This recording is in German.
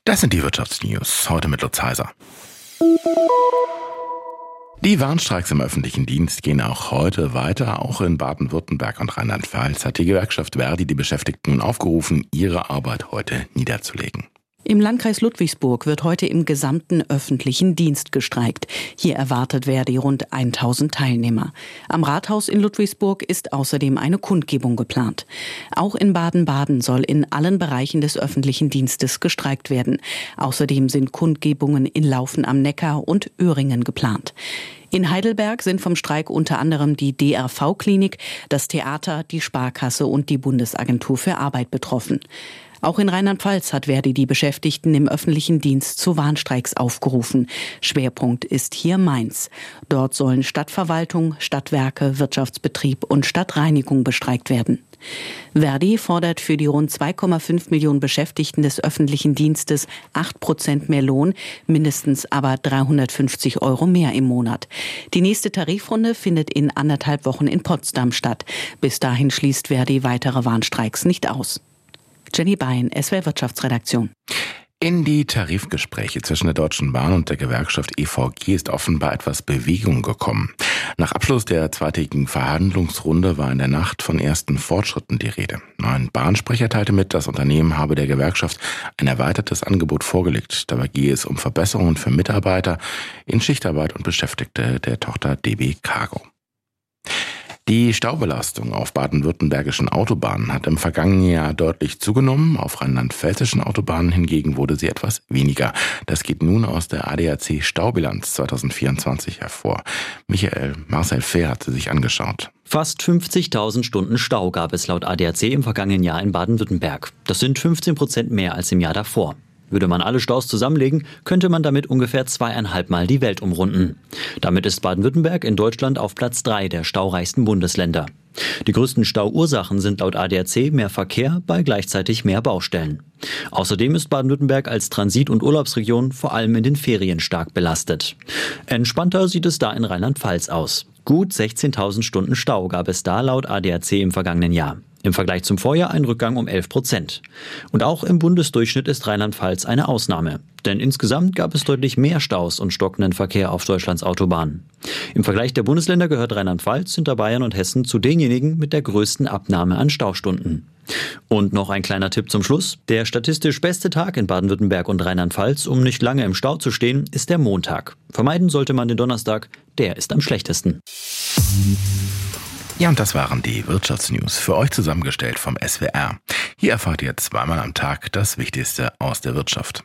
Das sind die Wirtschaftsnews, heute mit Lutz Heiser. Die Warnstreiks im öffentlichen Dienst gehen auch heute weiter. Auch in Baden-Württemberg und Rheinland-Pfalz hat die Gewerkschaft Verdi die Beschäftigten nun aufgerufen, ihre Arbeit heute niederzulegen. Im Landkreis Ludwigsburg wird heute im gesamten öffentlichen Dienst gestreikt. Hier erwartet Verdi rund 1000 Teilnehmer. Am Rathaus in Ludwigsburg ist außerdem eine Kundgebung geplant. Auch in Baden-Baden soll in allen Bereichen des öffentlichen Dienstes gestreikt werden. Außerdem sind Kundgebungen in Laufen am Neckar und Öhringen geplant. In Heidelberg sind vom Streik unter anderem die DRV-Klinik, das Theater, die Sparkasse und die Bundesagentur für Arbeit betroffen. Auch in Rheinland-Pfalz hat Verdi die Beschäftigten im öffentlichen Dienst zu Warnstreiks aufgerufen. Schwerpunkt ist hier Mainz. Dort sollen Stadtverwaltung, Stadtwerke, Wirtschaftsbetrieb und Stadtreinigung bestreikt werden. Verdi fordert für die rund 2,5 Millionen Beschäftigten des öffentlichen Dienstes 8% mehr Lohn, mindestens aber 350 € mehr im Monat. Die nächste Tarifrunde findet in 1,5 Wochen in Potsdam statt. Bis dahin schließt Verdi weitere Warnstreiks nicht aus. Jenny Bein, SWR Wirtschaftsredaktion. In die Tarifgespräche zwischen der Deutschen Bahn und der Gewerkschaft EVG ist offenbar etwas Bewegung gekommen. Nach Abschluss der zweitägigen Verhandlungsrunde war in der Nacht von ersten Fortschritten die Rede. Ein Bahnsprecher teilte mit, das Unternehmen habe der Gewerkschaft ein erweitertes Angebot vorgelegt. Dabei gehe es um Verbesserungen für Mitarbeiter in Schichtarbeit und Beschäftigte der Tochter DB Cargo. Die Staubelastung auf baden-württembergischen Autobahnen hat im vergangenen Jahr deutlich zugenommen. Auf rheinland-pfälzischen Autobahnen hingegen wurde sie etwas weniger. Das geht nun aus der ADAC Staubilanz 2024 hervor. Marcel Fehr hat sie sich angeschaut. Fast 50.000 Stunden Stau gab es laut ADAC im vergangenen Jahr in Baden-Württemberg. Das sind 15% mehr als im Jahr davor. Würde man alle Staus zusammenlegen, könnte man damit ungefähr 2,5 Mal die Welt umrunden. Damit ist Baden-Württemberg in Deutschland auf Platz 3 der staureichsten Bundesländer. Die größten Stauursachen sind laut ADAC mehr Verkehr bei gleichzeitig mehr Baustellen. Außerdem ist Baden-Württemberg als Transit- und Urlaubsregion vor allem in den Ferien stark belastet. Entspannter sieht es da in Rheinland-Pfalz aus. Gut 16.000 Stunden Stau gab es da laut ADAC im vergangenen Jahr. Im Vergleich zum Vorjahr ein Rückgang um 11%. Und auch im Bundesdurchschnitt ist Rheinland-Pfalz eine Ausnahme. Denn insgesamt gab es deutlich mehr Staus und stockenden Verkehr auf Deutschlands Autobahnen. Im Vergleich der Bundesländer gehört Rheinland-Pfalz hinter Bayern und Hessen zu denjenigen mit der größten Abnahme an Staustunden. Und noch ein kleiner Tipp zum Schluss. Der statistisch beste Tag in Baden-Württemberg und Rheinland-Pfalz, um nicht lange im Stau zu stehen, ist der Montag. Vermeiden sollte man den Donnerstag, der ist am schlechtesten. Ja, und das waren die Wirtschaftsnews, für euch zusammengestellt vom SWR. Hier erfahrt ihr zweimal am Tag das Wichtigste aus der Wirtschaft.